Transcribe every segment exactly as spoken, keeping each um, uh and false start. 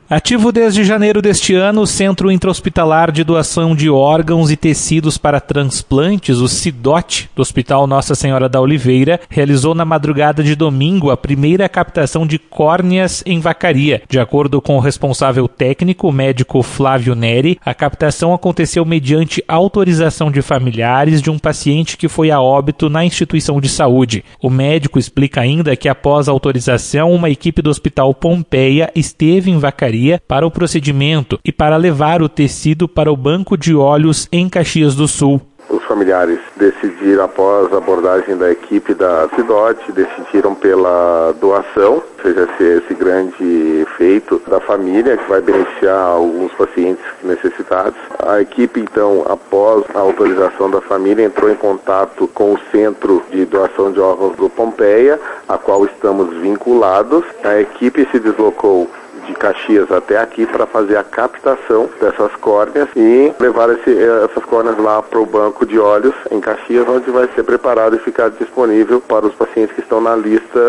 Ativo desde janeiro deste ano, o Centro Intra-Hospitalar de Doação de Órgãos e Tecidos para Transplantes, o CIDOT, do Hospital Nossa Senhora da Oliveira, realizou na madrugada de domingo a primeira captação de córneas em Vacaria. De acordo com o responsável técnico, o médico Flávio Neri, a captação aconteceu mediante autorização de familiares de um paciente que foi a óbito na instituição de saúde. O médico explica ainda que após a autorização, uma equipe do Hospital Pompeia esteve em Vacaria para o procedimento e para levar o tecido para o banco de olhos em Caxias do Sul. Os familiares decidiram, após a abordagem da equipe da CIDOT, decidiram pela doação, ou seja, esse, esse grande feito da família, que vai beneficiar alguns pacientes necessitados. A equipe, então, após a autorização da família, entrou em contato com o Centro de Doação de Órgãos do Pompeia, a qual estamos vinculados. A equipe se deslocou de Caxias até aqui para fazer a captação dessas córneas e levar esse, essas córneas lá para o banco de olhos em Caxias, onde vai ser preparado e ficar disponível para os pacientes que estão na lista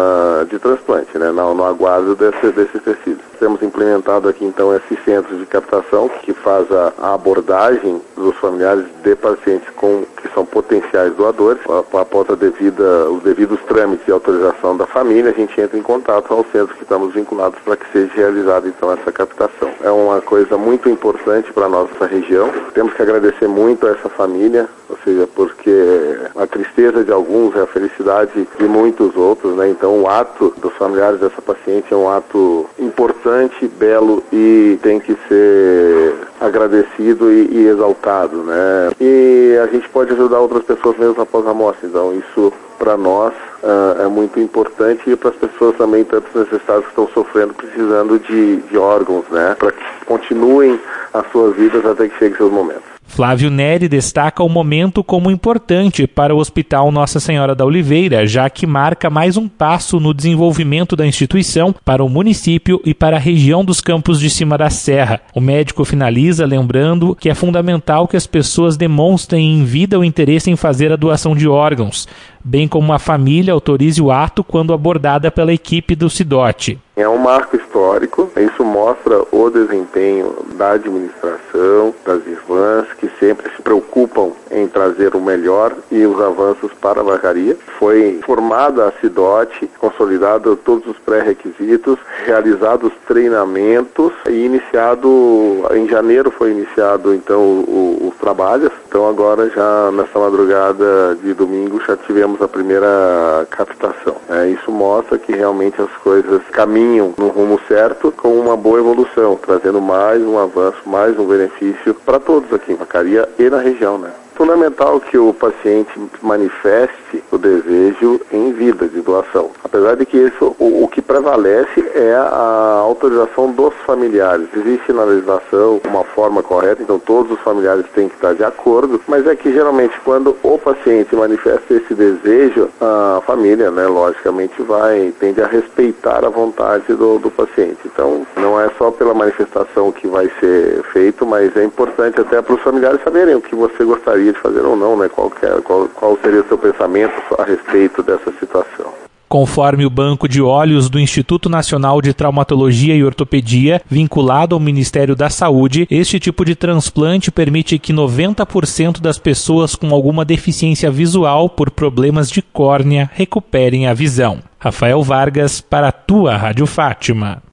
de transplante, né, no, no aguardo desse, desses tecidos. Temos implementado aqui então esses centros de captação que faz a, a abordagem dos familiares de pacientes com, que são potenciais doadores. Após a devida, os devidos trâmites e autorização da família, a gente entra em contato aos centros que estamos vinculados para que seja realizada então essa captação. É uma coisa muito importante para a nossa região. Temos que agradecer muito a essa família, ou seja, porque a tristeza de alguns é a felicidade de muitos outros, né? Então o ato dos familiares dessa paciente é um ato importante, belo e tem que ser agradecido e, e exaltado, né? E a gente pode ajudar outras pessoas mesmo após a morte, então isso para nós uh, é muito importante e para as pessoas também, tantos necessitados que estão sofrendo, precisando de, de órgãos, né? Para que continuem as suas vidas até que chegue seus momentos. Flávio Neri destaca o momento como importante para o Hospital Nossa Senhora da Oliveira, já que marca mais um passo no desenvolvimento da instituição para o município e para a região dos Campos de Cima da Serra. O médico finaliza lembrando que é fundamental que as pessoas demonstrem em vida o interesse em fazer a doação de órgãos, bem como a família autorize o ato quando abordada pela equipe do CIDOT. É um marco histórico, isso mostra o desempenho da administração, das irmãs, que sempre se preocupam em trazer o melhor e os avanços para a Vacaria. Foi formada a CIDOT, consolidado todos os pré-requisitos, realizados treinamentos e iniciado, em janeiro foi iniciado então o, os trabalhos. Então agora já nessa madrugada de domingo já tivemos a primeira captação. É, isso mostra que realmente as coisas caminham no rumo certo com uma boa evolução, trazendo mais um avanço, mais um benefício para todos aqui em Vacaria e na região, né? Fundamental que o paciente manifeste o desejo em vida de doação. Apesar de que isso, o, o que prevalece é a autorização dos familiares. Existe na legislação uma forma correta, então todos os familiares têm que estar de acordo, mas é que geralmente quando o paciente manifesta esse desejo, a família, né, logicamente vai, tende a respeitar a vontade do, do paciente. Então não é só pela manifestação que vai ser feito, mas é importante até para os familiares saberem o que você gostaria de fazer ou não, né? Qual, que é, qual, qual seria o seu pensamento a respeito dessa situação. Conforme o Banco de Olhos do Instituto Nacional de Traumatologia e Ortopedia, vinculado ao Ministério da Saúde, este tipo de transplante permite que noventa por cento das pessoas com alguma deficiência visual por problemas de córnea recuperem a visão. Rafael Vargas, para a tua Rádio Fátima.